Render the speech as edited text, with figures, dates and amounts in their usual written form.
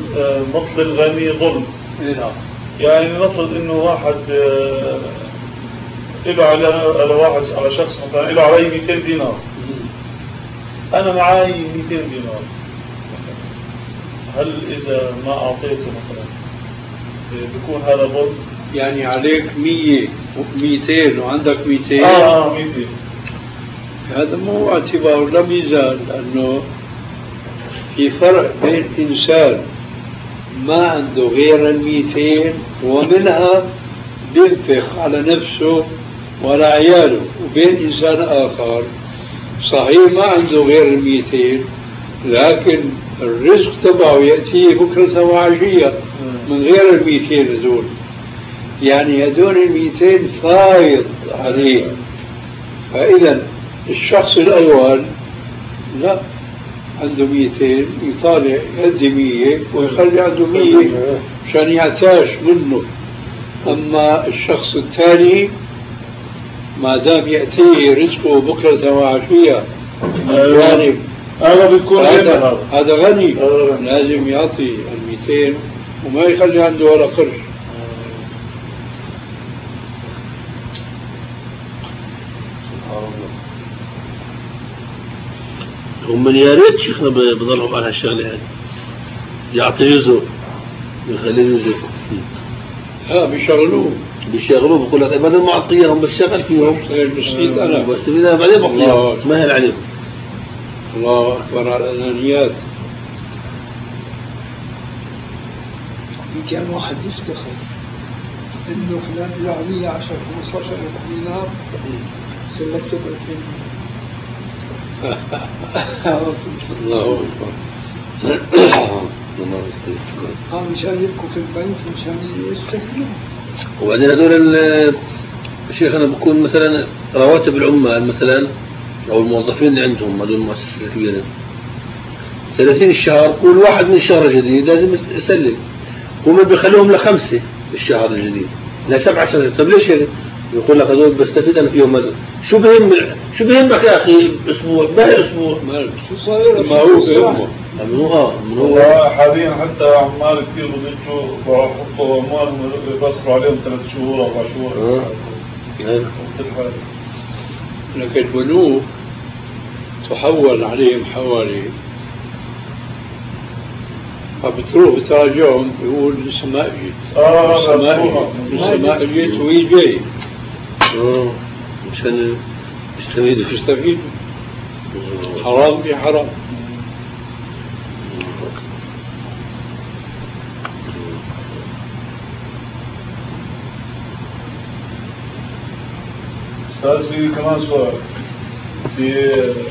مطل الغني ظلم. يعني نفرض انه واحد له على واحد، على شخص مثلا له علي 200 دينار، انا معي 200 دينار، هل اذا ما اعطيته مثلا بيكون هذا ظلم؟ يعني عليك 100 و200 وعندك 200. 200. هذا مو اعتبار لا ميزان، لانه في فرق بين انسان ما عنده غير 200 ومنها بينفق على نفسه وعلى عياله، وبين إنسان آخر صحيح ما عنده غير 200 لكن الرزق تبعه يأتيه بكرة وعشية من غير 200 هذول. يعني هذول 200 فايض عليه. فإذا الشخص الأول لا، عنده 200 يطالع يدي 100 ويخلي عنده 100 عشان يعتاش منه. أما الشخص الثاني ما دام يأتيه رزقه بكرة وعشية يعني هذا بيكون هذا غني لازم يعطي 200 وما يخلي عنده ولا قرش. هم يا ريت شيخنا بضلهم على هالشغله هذه، يعطي جزء يخلي جزء. بيشغلوه بقول لك بدل ما اعطيهم بشتغل فيهم المسكين انا بس اذا بعدين بقيهم ما هي عليهم. الله اكبر على الانانيات. كان واحد يفتخر انه فلان له علي 10 15 دينار سلكته ب 2000. الله اكبر. مشان يبقوا في البنك مشان يستثمروا. وبعدين هذول شيخنا بكون مثلا رواتب العمال مثلا او الموظفين اللي عندهم هذول المؤسسات الكبيره 30 الشهر، كل واحد من الشهر الجديد لازم يسلم، هم بيخلوهم ل5 الشهر الجديد ل7 سنوات. طب ليش هيك؟ يقول لك هذول بستفيد انا فيهم هذا. شو بهمك يا اخي اسبوع باقي اسبوع شو صاير؟ ما هو بهمه من هو حاليا حتى عمال كثير بضيجوا بحطوا اموالهم بيصرفوا عليهم 3 شهور 4 شهور. لكن البنوك تحول عليهم حوالي، فبتروح بتراجعهم بيقول لسه ما اجيت وهي جاي مشان يستفيدوا. حرام بحرام. استاذ في كمان سؤال في